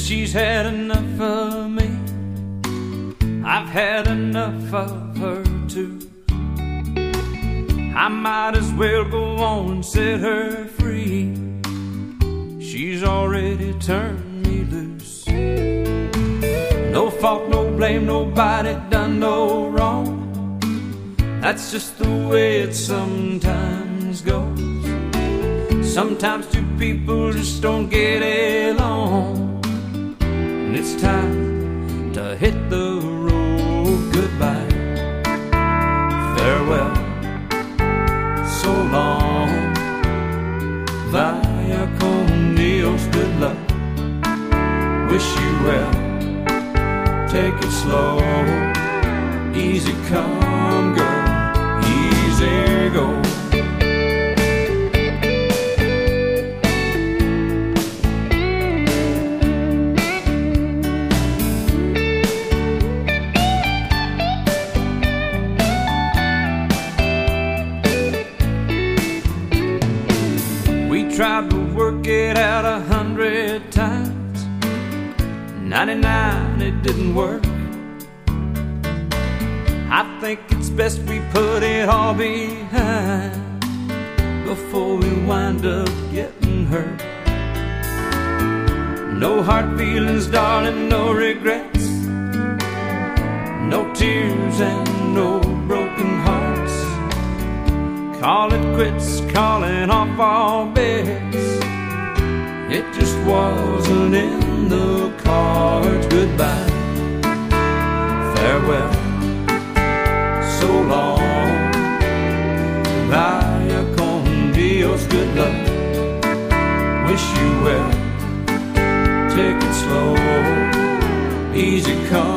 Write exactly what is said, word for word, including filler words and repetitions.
she's had enough of me. I've had enough of her too. I might as well go on and set her free. She's already turned me loose. No fault, no blame, nobody done no wrong. That's just the way it sometimes goes. Sometimes two people just don't get along, and it's time to hit the road. Goodbye, farewell, so long, vaya con Dios, good luck, wish you well, take it slow, easy come, go, easy go. Tried to work it out a hundred times. ninety-nine, it didn't work. I think it's best we put it all behind before we wind up getting hurt. No hard feelings, darling, no regrets, no tears and no broken hearts. Call it quits, calling off all bets. It just wasn't in the cards. Goodbye, farewell, so long, vaya con Dios, good luck, wish you well, take it slow, easy come.